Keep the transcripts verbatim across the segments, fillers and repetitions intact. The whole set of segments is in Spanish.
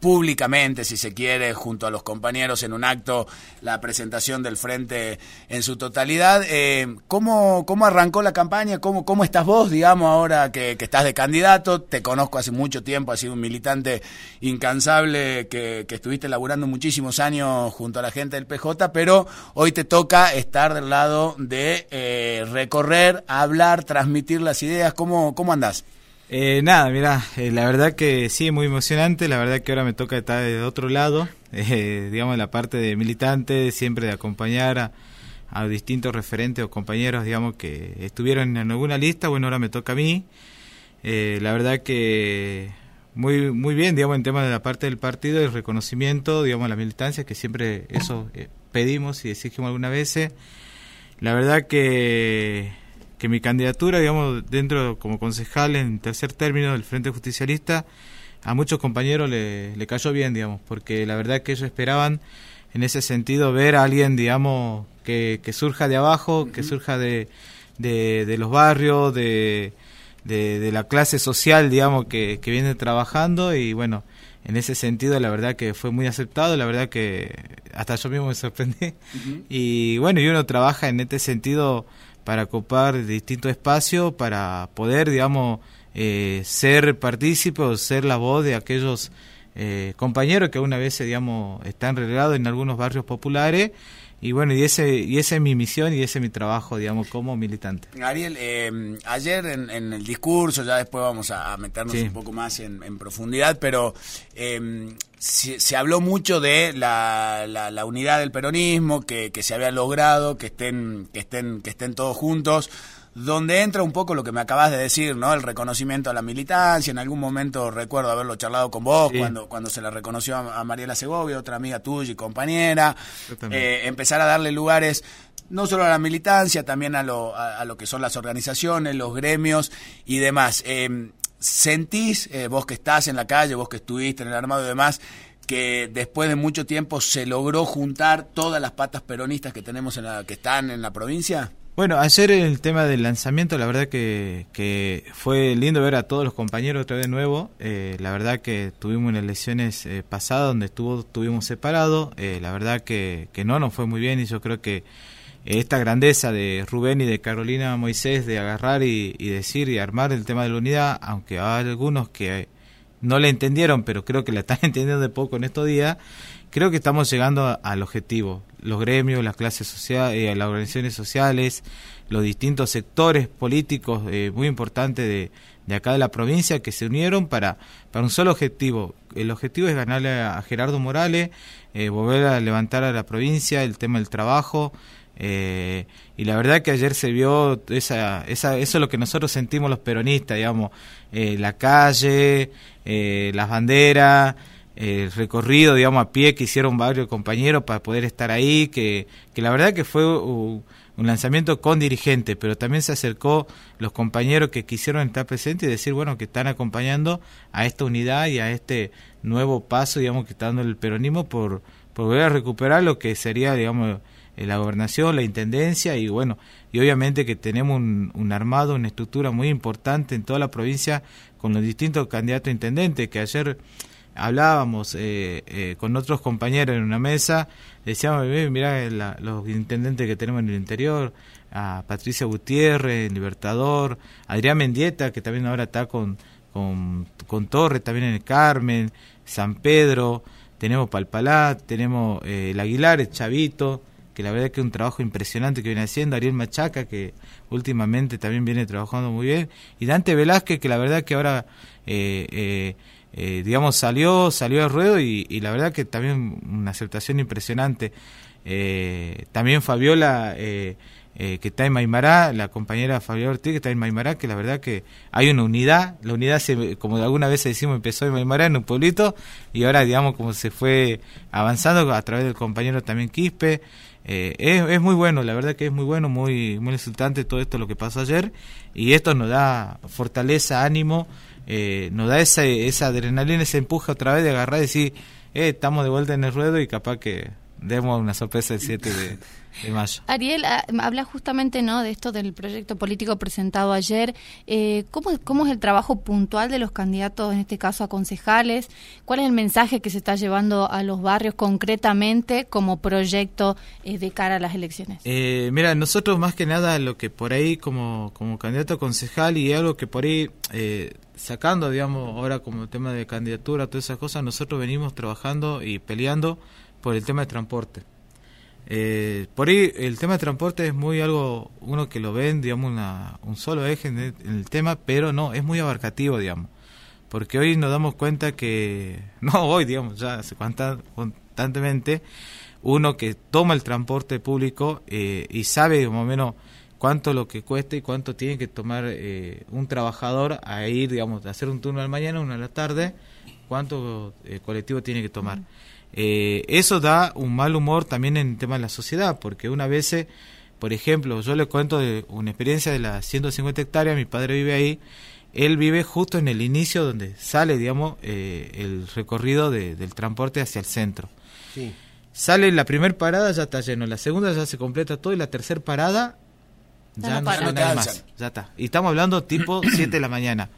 públicamente, si se quiere, junto a los compañeros en un acto, la presentación del Frente en su totalidad. Eh, ¿cómo, ¿Cómo arrancó la campaña? ¿Cómo, cómo estás vos, digamos, ahora que, que estás de candidato? Te conozco hace mucho tiempo, has sido un militante incansable que, que estuviste laburando muchísimos años junto a la gente del P J, pero hoy te toca estar del lado de eh, recorrer, hablar, transmitir las ideas. ¿Cómo, cómo andás? Eh, nada, mirá, eh, la verdad que sí, muy emocionante, la verdad que ahora me toca estar de otro lado, eh, digamos, la parte de militante, siempre de acompañar a, a distintos referentes o compañeros, digamos, que estuvieron en alguna lista. Bueno, ahora me toca a mí, eh, la verdad que muy muy bien, digamos, en temas de la parte del partido, el reconocimiento, digamos, a la militancia, que siempre eso eh, pedimos y exigimos algunas veces. La verdad que... que mi candidatura, digamos, dentro como concejal en tercer término del Frente Justicialista, a muchos compañeros le, le cayó bien, digamos, porque la verdad que ellos esperaban en ese sentido ver a alguien, digamos, que, que surja de abajo, uh-huh. que surja de, de, de los barrios, de, de, de la clase social, digamos, que, que viene trabajando. Y bueno, en ese sentido la verdad que fue muy aceptado, la verdad que hasta yo mismo me sorprendí. Uh-huh. Y bueno, y uno trabaja en este sentido para ocupar distintos espacios, para poder, digamos, eh, ser partícipe o ser la voz de aquellos eh, compañeros que una vez, digamos, están relegados en algunos barrios populares. Y bueno, y ese y esa es mi misión y ese es mi trabajo, digamos, como militante. Ariel, eh, ayer en, en el discurso, ya después vamos a, a meternos sí. un poco más en, en profundidad, pero eh, se, se habló mucho de la, la, la unidad del peronismo, que, que se había logrado, que estén, que estén, que estén todos juntos, donde entra un poco lo que me acabas de decir, ¿no? El reconocimiento a la militancia. En algún momento recuerdo haberlo charlado con vos, sí. cuando cuando se la reconoció a, a Mariela Segovia, otra amiga tuya y compañera. Eh, empezar a darle lugares no solo a la militancia, también a lo, a, a lo que son las organizaciones, los gremios y demás. Eh, ¿Sentís, eh, vos que estás en la calle, vos que estuviste en el armado y demás, que después de mucho tiempo se logró juntar todas las patas peronistas que tenemos en la, que están en la provincia? Bueno, ayer el tema del lanzamiento, la verdad que, que fue lindo ver a todos los compañeros otra vez de nuevo. Eh, la verdad que tuvimos unas elecciones eh, pasadas donde estuvo, estuvimos separados. Eh, la verdad que, que no nos fue muy bien, y yo creo que esta grandeza de Rubén y de Carolina Moisés de agarrar y, y decir y armar el tema de la unidad, aunque hay algunos que no le entendieron, pero creo que la están entendiendo de poco en estos días, creo que estamos llegando al objetivo. Los gremios, las clases sociales, eh, las organizaciones sociales, los distintos sectores políticos eh, muy importantes de, de acá de la provincia, que se unieron para, para un solo objetivo. El objetivo es ganarle a, a Gerardo Morales, eh, volver a levantar a la provincia el tema del trabajo. Eh, y la verdad que ayer se vio esa, esa, eso es lo que nosotros sentimos los peronistas, digamos, eh, la calle, eh, las banderas, el recorrido, digamos, a pie que hicieron varios compañeros para poder estar ahí, que, que la verdad que fue un, un lanzamiento con dirigentes, pero también se acercó los compañeros que quisieron estar presentes y decir, bueno, que están acompañando a esta unidad y a este nuevo paso, digamos, que está dando el peronismo por, por volver a recuperar lo que sería, digamos, la gobernación, la intendencia, y bueno, y obviamente que tenemos un, un armado, una estructura muy importante en toda la provincia con los distintos candidatos a intendentes, que ayer hablábamos eh, eh, con otros compañeros en una mesa, decíamos, mirá la, los intendentes que tenemos en el interior, a Patricia Gutiérrez, Libertador, Adrián Mendieta, que también ahora está con, con, con Torres, también en el Carmen, San Pedro, tenemos Palpalá, tenemos eh, el Aguilar, el Chavito, que la verdad que es un trabajo impresionante que viene haciendo, Ariel Machaca, que últimamente también viene trabajando muy bien, y Dante Velázquez, que la verdad que ahora eh, eh, eh, digamos salió salió al ruedo, y, y la verdad que también una aceptación impresionante. Eh, también Fabiola, eh, eh, que está en Maimará, la compañera Fabiola Ortiz, que está en Maimará, que la verdad que hay una unidad, la unidad, se, como alguna vez decimos, empezó en Maimará, en un pueblito, y ahora, digamos, como se fue avanzando a través del compañero también Quispe. Eh, es, es muy bueno, la verdad que es muy bueno, muy muy resultante todo esto lo que pasó ayer, y esto nos da fortaleza, ánimo, eh, nos da esa, esa adrenalina, ese empuje otra vez de agarrar y decir, eh, estamos de vuelta en el ruedo, y capaz que demos una sorpresa el siete de, de mayo. Ariel, habla justamente, ¿no?, de esto del proyecto político presentado ayer. Eh, ¿cómo, ¿Cómo es el trabajo puntual de los candidatos, en este caso a concejales? ¿Cuál es el mensaje que se está llevando a los barrios concretamente como proyecto eh, de cara a las elecciones? Eh, mira, nosotros más que nada lo que por ahí como, como candidato a concejal y algo que por ahí... Eh, sacando, digamos, ahora como tema de candidatura, todas esas cosas, nosotros venimos trabajando y peleando por el tema de transporte. Eh, por ahí el tema de transporte es muy algo, uno que lo ven, digamos, una, un solo eje en el, en el tema, pero no, es muy abarcativo, digamos, porque hoy nos damos cuenta que, no hoy, digamos, ya hace constantemente, uno que toma el transporte público eh, y sabe más o menos cuánto lo que cuesta y cuánto tiene que tomar eh, un trabajador a ir, digamos, a hacer un turno a la mañana, uno a la tarde, cuánto eh, colectivo tiene que tomar. Eh, eso da un mal humor también en el tema de la sociedad, porque una vez, por ejemplo, yo le cuento de una experiencia de las ciento cincuenta hectáreas, mi padre vive ahí, él vive justo en el inicio donde sale, digamos, eh, el recorrido de, del transporte hacia el centro. Sí. Sale la primera parada, ya está lleno, la segunda ya se completa todo y la tercera parada ya no, no, no nada más, ya está. Y estamos hablando tipo siete de la mañana.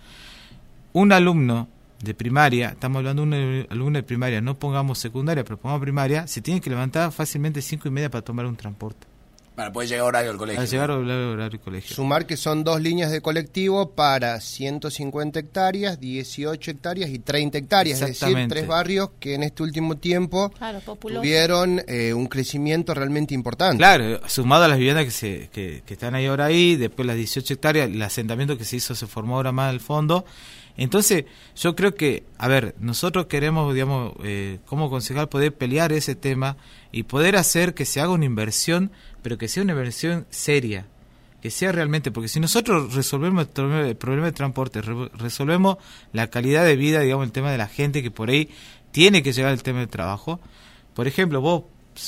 Un alumno de primaria, estamos hablando de un alumno de primaria, no pongamos secundaria, pero pongamos primaria, se tiene que levantar fácilmente cinco y media para tomar un transporte. Para poder llegar a horario al colegio. Para llegar a horario, horario al colegio. Sumar que son dos líneas de colectivo para ciento cincuenta hectáreas, dieciocho hectáreas y treinta hectáreas. Es decir, tres barrios que en este último tiempo claro, tuvieron eh, un crecimiento realmente importante. Claro, sumado a las viviendas que se que, que están ahí ahora ahí, después las dieciocho hectáreas, el asentamiento que se hizo se formó ahora más al fondo. Entonces, yo creo que, a ver, nosotros queremos, digamos, eh, como concejal poder pelear ese tema y poder hacer que se haga una inversión, pero que sea una inversión seria, que sea realmente, porque si nosotros resolvemos el problema de transporte, re- resolvemos la calidad de vida, digamos, el tema de la gente que por ahí tiene que llegar al tema del trabajo. Por ejemplo, vos,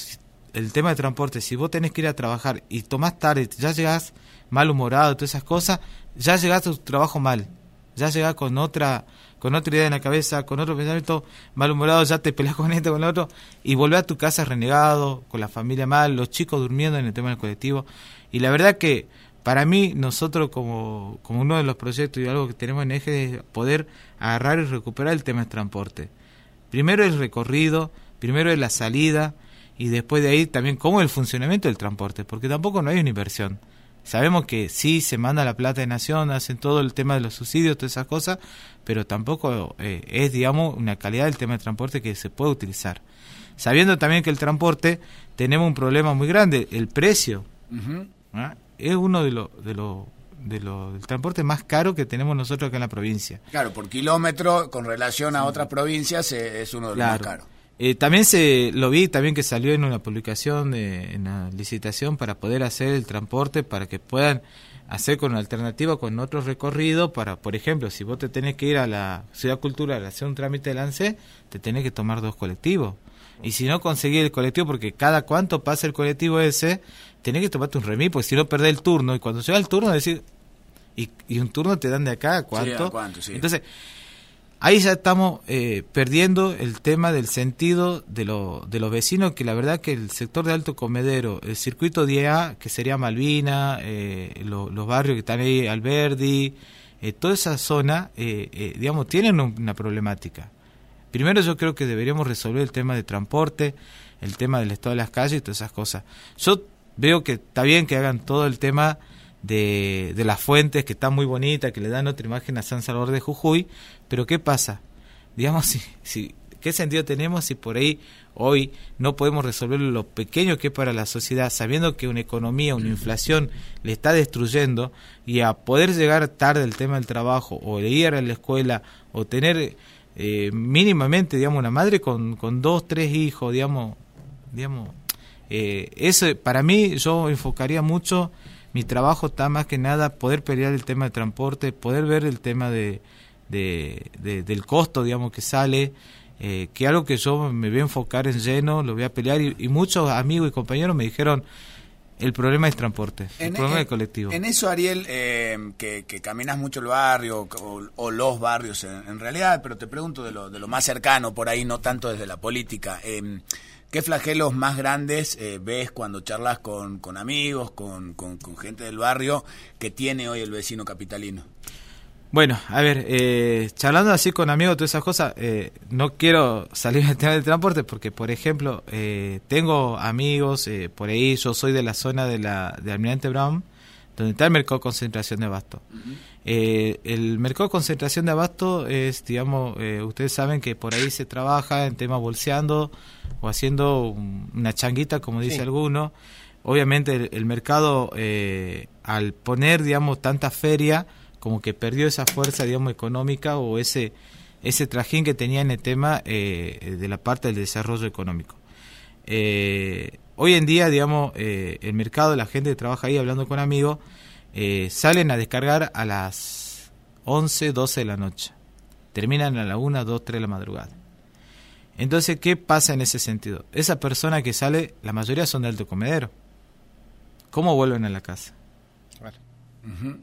el tema de transporte, si vos tenés que ir a trabajar y tomás tarde, ya llegás malhumorado, todas esas cosas, ya llegás a tu trabajo mal. Ya llegás con otra con otra idea en la cabeza, con otro pensamiento malhumorado, ya te peleas con este, con el otro, y volvés a tu casa renegado, con la familia mal, los chicos durmiendo en el tema del colectivo. Y la verdad que para mí, nosotros como, como uno de los proyectos y algo que tenemos en eje es poder agarrar y recuperar el tema del transporte. Primero el recorrido, primero es la salida, y después de ahí también cómo es el funcionamiento del transporte, porque tampoco no hay una inversión. Sabemos que sí se manda la plata de nación, hacen todo el tema de los subsidios, todas esas cosas, pero tampoco eh, es, digamos, una calidad del tema de transporte que se puede utilizar. Sabiendo también que el transporte tenemos un problema muy grande, el precio. Uh-huh. ¿Ah? Es uno de los de los de lo, del transporte más caro que tenemos nosotros acá en la provincia. Claro, por kilómetro con relación a otras provincias eh, es uno de los claro. más caros. Eh, también se lo vi también que salió en una publicación, de, en una licitación para poder hacer el transporte, para que puedan hacer con alternativa con otros recorridos, para, por ejemplo, si vos te tenés que ir a la Ciudad Cultural a hacer un trámite de lance, te tenés que tomar dos colectivos. Y si no conseguís el colectivo, porque cada cuánto pasa el colectivo ese, tenés que tomarte un remis, porque si no perdés el turno, y cuando llega el turno decís, y, y un turno te dan de acá a cuánto. Sí, ¿a cuánto? Sí. Entonces, ahí ya estamos eh, perdiendo el tema del sentido de, lo, de los vecinos, que la verdad que el sector de Alto Comedero, el circuito diez A, que sería Malvina, eh, lo, los barrios que están ahí, Alberdi, eh, toda esa zona, eh, eh, digamos, tienen una problemática. Primero yo creo que deberíamos resolver el tema de transporte, el tema del estado de las calles y todas esas cosas. Yo veo que está bien que hagan todo el tema de, de las fuentes, que está muy bonita, que le dan otra imagen a San Salvador de Jujuy, pero ¿qué pasa? Digamos, si, si, ¿qué sentido tenemos si por ahí hoy no podemos resolver lo pequeño que es para la sociedad, sabiendo que una economía, una inflación le está destruyendo, y a poder llegar tarde al tema del trabajo, o ir a la escuela, o tener eh, mínimamente, digamos, una madre con, con dos, tres hijos, digamos, digamos eh, eso para mí, yo enfocaría mucho. Mi trabajo está más que nada poder pelear el tema de transporte, poder ver el tema de, de, de del costo, digamos, que sale, eh, que algo que yo me voy a enfocar en lleno, lo voy a pelear, y, y muchos amigos y compañeros me dijeron, el problema es transporte, el en, problema en, es colectivo. En eso, Ariel, eh, que, que caminas mucho el barrio, o, o los barrios en, en realidad, pero te pregunto de lo, de lo más cercano, por ahí, no tanto desde la política, eh, ¿Qué flagelos más grandes eh, ves cuando charlas con, con amigos, con, con, con gente del barrio que tiene hoy el vecino capitalino? Bueno, a ver, eh, charlando así con amigos, todas esas cosas, eh, no quiero salir del tema del transporte porque, por ejemplo, eh, tengo amigos, eh, por ahí yo soy de la zona de la de Almirante Brown, donde está el mercado de concentración de abasto. Uh-huh. Eh, el mercado de concentración de abasto es, digamos, eh, ustedes saben que por ahí se trabaja en temas bolseando o haciendo un, una changuita, como dice sí. alguno. Obviamente el, el mercado, eh, al poner, digamos, tanta feria, como que perdió esa fuerza, digamos, económica o ese ese trajín que tenía en el tema eh, de la parte del desarrollo económico. Eh, hoy en día, digamos, eh, el mercado, la gente que trabaja ahí, hablando con amigos, eh, salen a descargar a las once, doce de la noche. Terminan a la una, dos, tres de la madrugada. Entonces, ¿qué pasa en ese sentido? Esa persona que sale, la mayoría son de Alto Comedero. ¿Cómo vuelven a la casa? Claro. Uh-huh.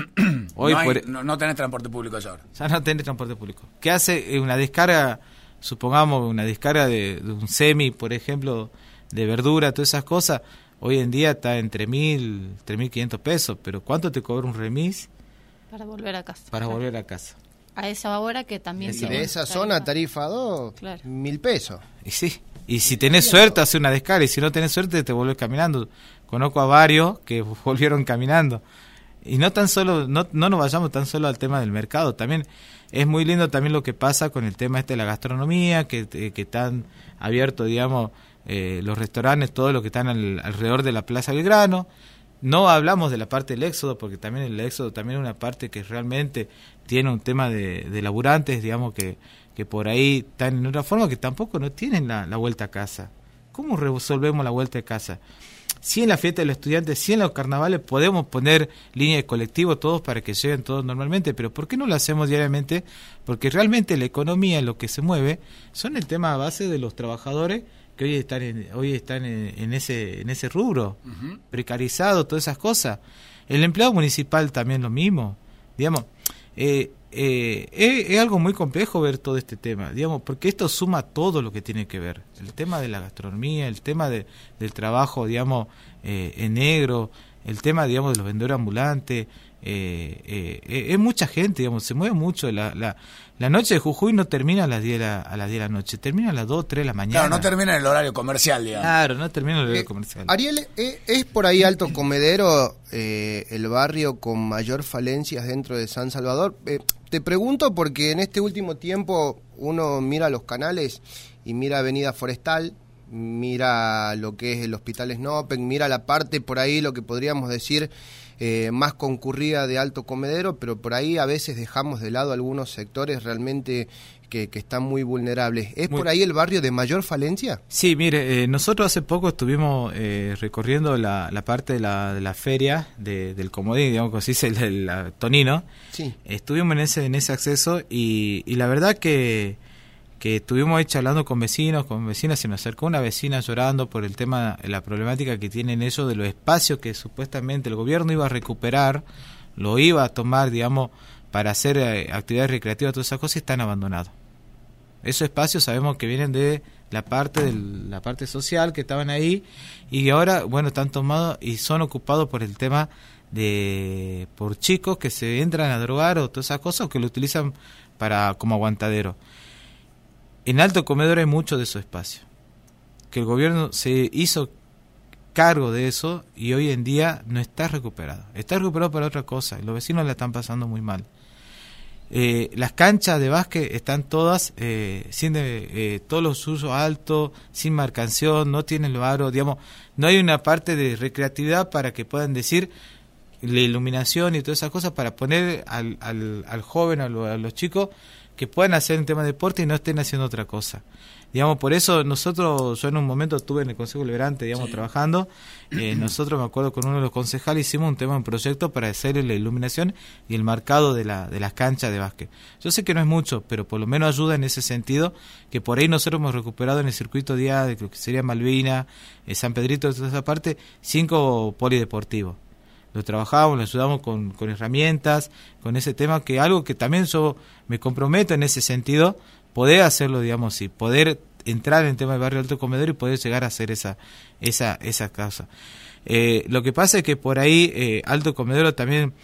Hoy no, hay, por, no, no tenés transporte público ya ahora. Ya no tenés transporte público. ¿Qué hace una descarga, supongamos una descarga de, de un semi, por ejemplo, de verdura, todas esas cosas? Hoy en día está entre mil, tres mil quinientos pesos, pero ¿cuánto te cobra un remis? Para volver a casa. Para claro. volver a casa. A esa hora que también... Y de esa tarifa. Zona, tarifa dos, claro. mil pesos. Y sí, y si tenés suerte, hace una descarga, y si no tenés suerte, te volvés caminando. Conozco a varios que volvieron caminando. Y no tan solo, no, no nos vayamos tan solo al tema del mercado, también es muy lindo también lo que pasa con el tema este de la gastronomía, que, que están abiertos, digamos, eh, los restaurantes, todo lo que están al, alrededor de la Plaza Belgrano. No hablamos de la parte del éxodo, porque también el éxodo también es una parte que realmente tiene un tema de, de laburantes, digamos, que, que por ahí están en otra forma, que tampoco no tienen la, la vuelta a casa. ¿Cómo resolvemos la vuelta a casa? Si en la fiesta de los estudiantes, si en los carnavales podemos poner línea de colectivo todos para que lleguen todos normalmente, pero ¿por qué no lo hacemos diariamente? Porque realmente la economía, lo que se mueve, son el tema base de los trabajadores que hoy están en, hoy están en, en ese en ese rubro, uh-huh. precarizado, todas esas cosas. El empleado municipal también lo mismo, digamos. Eh, eh, es, es algo muy complejo ver todo este tema, digamos, porque esto suma todo lo que tiene que ver, el tema de la gastronomía, el tema de, del trabajo, digamos, eh, en negro, el tema, digamos, de los vendedores ambulantes, eh, eh, eh, es mucha gente, digamos, se mueve mucho. La, la, la noche de Jujuy no termina a las diez de la, a las diez de la noche, termina a las dos, tres de la mañana. Claro, no termina en el horario comercial, digamos. Claro, no termina en el horario eh, comercial. Ariel, ¿eh, ¿es por ahí Alto Comedero eh, el barrio con mayor falencias dentro de San Salvador? Eh, te pregunto porque en este último tiempo uno mira los canales y mira Avenida Forestal, mira lo que es el Hospital Snopen, mira la parte por ahí, lo que podríamos decir... Eh, más concurrida de Alto Comedero, pero por ahí a veces dejamos de lado algunos sectores realmente que, que están muy vulnerables. ¿Es muy... por ahí el barrio de mayor falencia? Sí, mire, eh, nosotros hace poco estuvimos eh, recorriendo la, la parte de la, de la feria de, del Comodín, digamos que así dice el, el, el Tonino. Sí. Estuvimos en ese, en ese acceso y, y la verdad que... que estuvimos ahí charlando con vecinos, con vecinas, se me acercó una vecina llorando por el tema, la problemática que tienen ellos de los espacios que supuestamente el gobierno iba a recuperar, lo iba a tomar, digamos, para hacer eh, actividades recreativas, todas esas cosas, están abandonados. Esos espacios sabemos que vienen de la parte de la parte social que estaban ahí y ahora, bueno, están tomados y son ocupados por el tema de por chicos que se entran a drogar o todas esas cosas o que lo utilizan para como aguantadero. En Alto Comedero hay mucho de esos espacios, que el gobierno se hizo cargo de eso y hoy en día no está recuperado. Está recuperado para otra cosa, los vecinos la están pasando muy mal. Eh, las canchas de básquet están todas eh, sin de, eh, todos los usos altos, sin marcación, no tienen los aros, digamos, no hay una parte de recreatividad para que puedan decir la iluminación y todas esas cosas para poner al, al, al joven, a, lo, a los chicos que puedan hacer un tema de deporte y no estén haciendo otra cosa. Digamos, por eso nosotros, yo en un momento estuve en el Consejo Liberante, digamos, sí. trabajando, eh, nosotros me acuerdo con uno de los concejales hicimos un tema, un proyecto para hacer la iluminación y el marcado de la de las canchas de básquet. Yo sé que no es mucho, pero por lo menos ayuda en ese sentido, que por ahí nosotros hemos recuperado en el circuito día de lo que sería Malvina, eh, San Pedrito, toda esa parte, cinco polideportivos. Lo trabajamos, lo ayudamos con, con herramientas, con ese tema, que algo que también yo me comprometo en ese sentido, poder hacerlo, digamos, y poder entrar en el tema del barrio Alto Comedero y poder llegar a hacer esa esa esa causa. Eh, lo que pasa es que por ahí eh, Alto Comedero también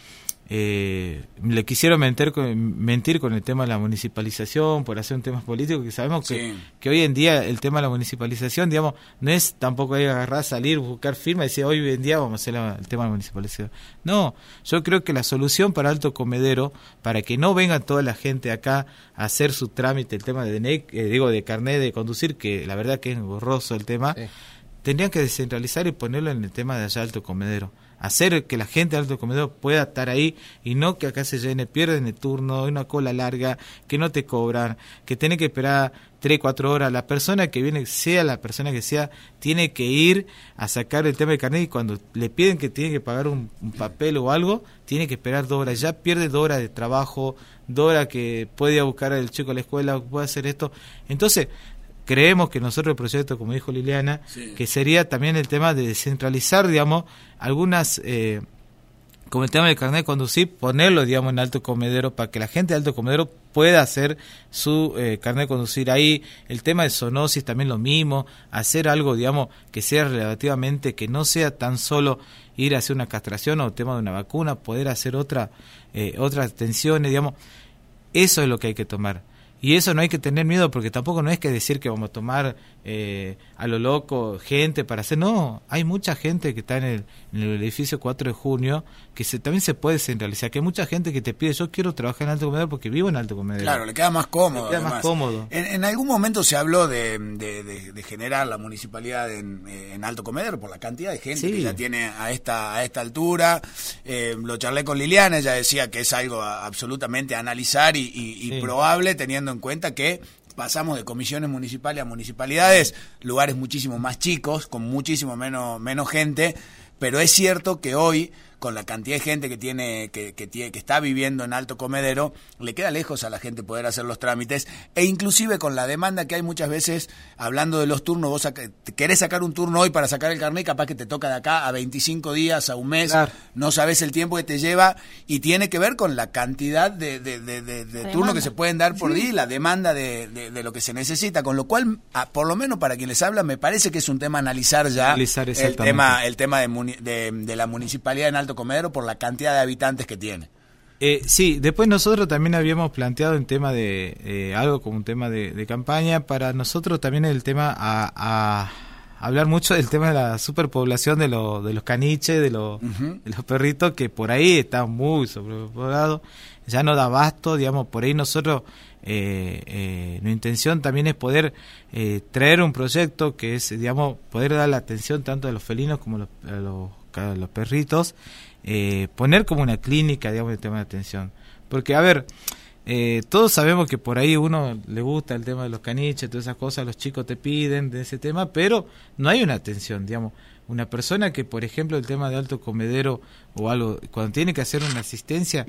eh, le quisieron mentir con, mentir con el tema de la municipalización por hacer un tema político, que sabemos que, sí. que hoy en día el tema de la municipalización, digamos, no es tampoco ahí agarrar, salir, buscar firma y decir hoy en día vamos a hacer la, el tema de la municipalización. No, yo creo que la solución para Alto Comedero, para que no venga toda la gente acá a hacer su trámite, el tema de D N I, eh, digo, de carnet de conducir, que la verdad que es borroso el tema, sí. tendrían que descentralizar y ponerlo en el tema de allá Alto Comedero. Hacer que la gente de Alto Comedero pueda estar ahí y no que acá se llene, pierden el turno, una cola larga, que no te cobran, que tiene que esperar tres, cuatro horas. La persona que viene, sea la persona que sea, tiene que ir a sacar el tema del carnet y cuando le piden que tiene que pagar un, un papel o algo, tiene que esperar dos horas. Ya pierde dos horas de trabajo, dos horas que puede ir a buscar al chico a la escuela, puede hacer esto. Entonces, creemos que nosotros el proyecto, como dijo Liliana, sí. que sería también el tema de descentralizar, digamos, algunas, eh, como el tema del carnet de conducir, ponerlo, digamos, en Alto Comedero para que la gente de Alto Comedero pueda hacer su eh, carnet de conducir ahí. El tema de zoonosis también lo mismo, hacer algo, digamos, que sea relativamente, que no sea tan solo ir a hacer una castración o el tema de una vacuna, poder hacer otra, eh, otras atenciones, digamos. Eso es lo que hay que tomar. Y eso no hay que tener miedo, porque tampoco no es que decir que vamos a tomar eh, a lo loco gente para hacer. No, hay mucha gente que está en el, en el edificio cuatro de junio que se, también se puede centralizar. Que hay mucha gente que te pide, yo quiero trabajar en Alto Comedero porque vivo en Alto Comedero. Claro, le queda más cómodo. Le queda además. más cómodo. En, en algún momento se habló de, de, de, de generar la municipalidad en, en Alto Comedero por la cantidad de gente sí. que ya tiene a esta, a esta altura. Eh, lo charlé con Liliana, ella decía que es algo a, absolutamente a analizar y, y, y sí. probable, teniendo en cuenta que pasamos de comisiones municipales a municipalidades, lugares muchísimo más chicos, con muchísimo menos, menos gente, pero es cierto que hoy, con la cantidad de gente que tiene que, que tiene que está viviendo en Alto Comedero, le queda lejos a la gente poder hacer los trámites, e inclusive con la demanda que hay muchas veces, hablando de los turnos, vos saca, querés sacar un turno hoy para sacar el carnet, capaz que te toca de acá a veinticinco días, a un mes, claro. no sabés el tiempo que te lleva, y tiene que ver con la cantidad de, de, de, de, de turnos que se pueden dar por sí. día, la demanda de, de, de lo que se necesita, con lo cual, a, por lo menos para quien les habla, me parece que es un tema a analizar ya analizar el tema, el tema de, de, de la municipalidad en Alto Comedero por la cantidad de habitantes que tiene. Eh, sí, después nosotros también habíamos planteado un tema de eh, algo como un tema de, de campaña. Para nosotros también el tema a, a hablar mucho del tema de la superpoblación de, lo, de los caniches, de, lo, uh-huh. de los perritos, que por ahí está muy sobrepoblados, ya no da abasto, digamos, por ahí nosotros eh, eh, nuestra intención también es poder eh, traer un proyecto que es, digamos, poder dar la atención tanto a los felinos como a los, a los, a los perritos. Eh, poner como una clínica, digamos, el tema de atención, porque a ver, eh, todos sabemos que por ahí uno le gusta el tema de los caniches, todas esas cosas, los chicos te piden de ese tema, pero no hay una atención, digamos, una persona que, por ejemplo, el tema de Alto Comedero o algo, cuando tiene que hacer una asistencia,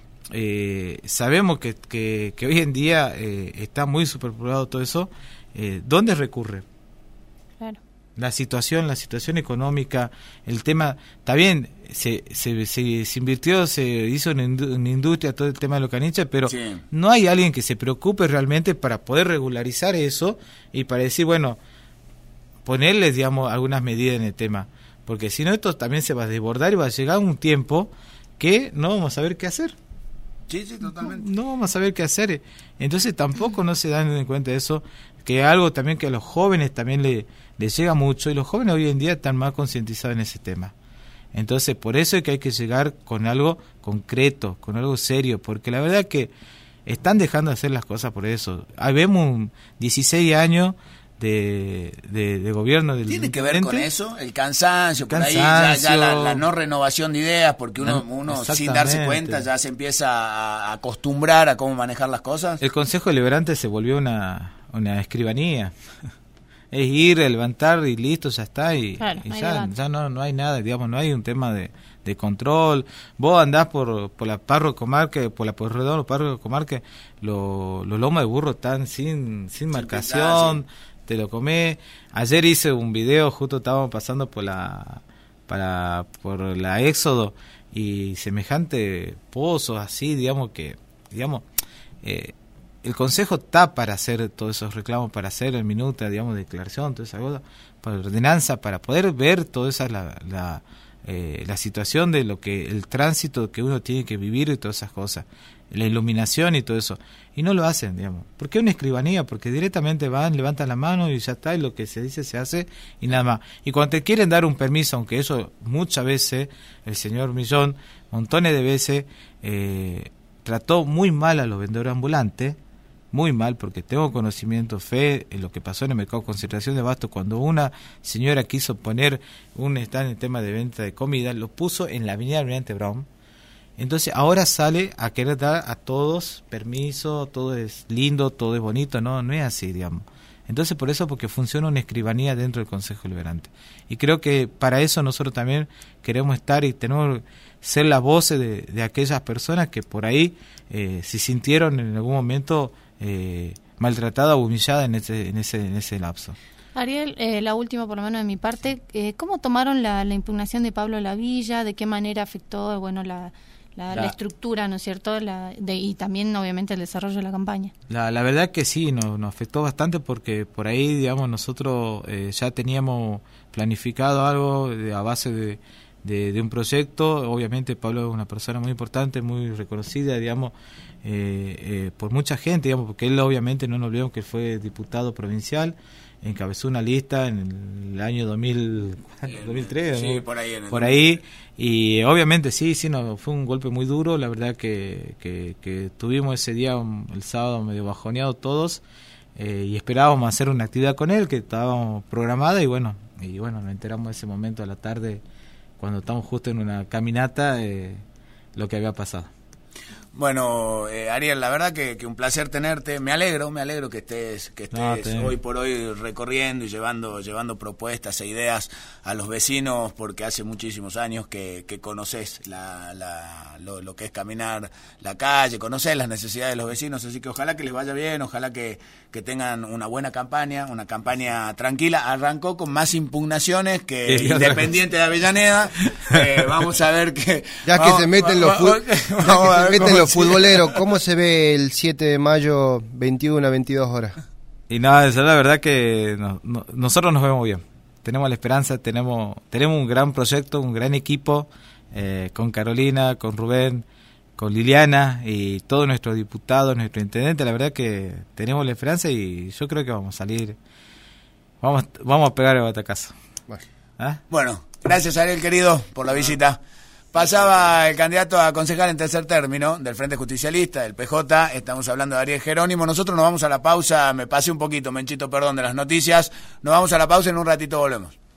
eh, sabemos que, que, que hoy en día eh, está muy superpoblado todo eso, eh, ¿dónde recurre? Claro. La situación, la situación económica, el tema, está bien, se, se, se, se invirtió, se hizo una, una industria, todo el tema de los caniches, pero sí. no hay alguien que se preocupe realmente para poder regularizar eso y para decir, bueno, ponerles, digamos, algunas medidas en el tema, porque si no esto también se va a desbordar y va a llegar un tiempo que no vamos a saber qué hacer. Sí, sí, totalmente. No, no vamos a saber qué hacer. Entonces tampoco no se dan en cuenta eso, que algo también que a los jóvenes también le, les llega mucho, y los jóvenes hoy en día están más concientizados en ese tema. Entonces por eso es que hay que llegar con algo concreto, con algo serio, porque la verdad que están dejando de hacer las cosas por eso. Ahí vemos un dieciséis años de, de, de gobierno del ¿Tiene que ver ente? Con eso? El cansancio, por cansancio, ahí ya, ya la, la no renovación de ideas, porque uno, no, uno sin darse cuenta ya se empieza a acostumbrar a cómo manejar las cosas. El Consejo Deliberante se volvió una, una escribanía. Es ir, levantar y listo, ya está, y, claro, y ya, ya no, no hay nada, digamos, no hay un tema de, de control. Vos andás por, por la Parro Comarca, por la Porredón, Parro Comarca, los lo lomos de burro están sin, sin marcación, sí. Te lo comés. Ayer hice un video, justo estábamos pasando por la para por la Éxodo, y semejante pozos así, digamos que, digamos, eh, el Consejo está para hacer todos esos reclamos, para hacer el minuto, digamos, de declaración, toda esa cosa, para ordenanza, para poder ver toda esa la, la, eh, la situación de lo que el tránsito que uno tiene que vivir y todas esas cosas, la iluminación y todo eso, y no lo hacen, digamos. ¿Por qué una escribanía? Porque directamente van, levantan la mano y ya está, y lo que se dice se hace y nada más. Y cuando te quieren dar un permiso, aunque eso muchas veces el señor Millón, montones de veces, eh, trató muy mal a los vendedores ambulantes, muy mal, porque tengo conocimiento, fe en lo que pasó en el mercado de concentración de Abasto, cuando una señora quiso poner un stand en el tema de venta de comida, lo puso en la avenida Almirante Brown. Entonces ahora sale a querer dar a todos permiso, todo es lindo, todo es bonito, no, no es así, digamos. Entonces por eso, porque funciona una escribanía dentro del Consejo Deliberante. Y creo que para eso nosotros también queremos estar y tenemos ser la voz de, de aquellas personas que por ahí eh, se sintieron en algún momento eh, maltratadas o humilladas en ese, en ese, en ese lapso. Ariel, eh, la última por lo menos de mi parte, eh, ¿cómo tomaron la, la impugnación de Pablo Lavilla? ¿De qué manera afectó, bueno, la... La, la, la estructura, ¿no es cierto? La, de, y también, obviamente, el desarrollo de la campaña. La, la verdad que sí, nos, nos afectó bastante porque por ahí, digamos, nosotros eh, ya teníamos planificado algo de, a base de, de, de un proyecto. Obviamente, Pablo es una persona muy importante, muy reconocida, digamos, eh, eh, por mucha gente, digamos, porque él, obviamente, no nos olvidemos que fue diputado provincial, encabezó una lista en el año dos mil, dos mil tres, sí, ¿no? por ahí, en el por ahí y obviamente sí, sí, no, fue un golpe muy duro, la verdad que, que, que tuvimos ese día, un, el sábado, medio bajoneado todos, eh, y esperábamos hacer una actividad con él que estábamos programada y bueno, y bueno, nos enteramos de ese momento a la tarde, cuando estamos justo en una caminata, eh, lo que había pasado. Bueno, eh, Ariel, la verdad que, que un placer tenerte. Me alegro, me alegro que estés, que estés no, hoy por hoy recorriendo y llevando, llevando propuestas e ideas a los vecinos, porque hace muchísimos años que, que conoces la, la, lo, lo que es caminar la calle, conoces las necesidades de los vecinos, así que ojalá que les vaya bien, ojalá que, que tengan una buena campaña, una campaña tranquila. Arrancó con más impugnaciones que sí, Independiente de Avellaneda. Eh, vamos a ver que... Ya vamos, que se meten los... Vamos, vamos ya que se meten los futboleros, ¿cómo se ve el siete de mayo, veintiuna a veintidós horas? Y nada, esa es la verdad que no, no, nosotros nos vemos bien. Tenemos la esperanza, tenemos tenemos un gran proyecto, un gran equipo, eh, con Carolina, con Rubén, con Liliana y todos nuestros diputados, nuestro intendente. La verdad que tenemos la esperanza y yo creo que vamos a salir, vamos vamos a pegar el batacazo. Bueno, ¿ah? Bueno, gracias Ariel querido por la visita. Pasaba el candidato a concejal en tercer término del Frente Justicialista, del P J, estamos hablando de Ariel Jerónimo. Nosotros nos vamos a la pausa, me pasé un poquito, Menchito, perdón, de las noticias. Nos vamos a la pausa, en un ratito volvemos.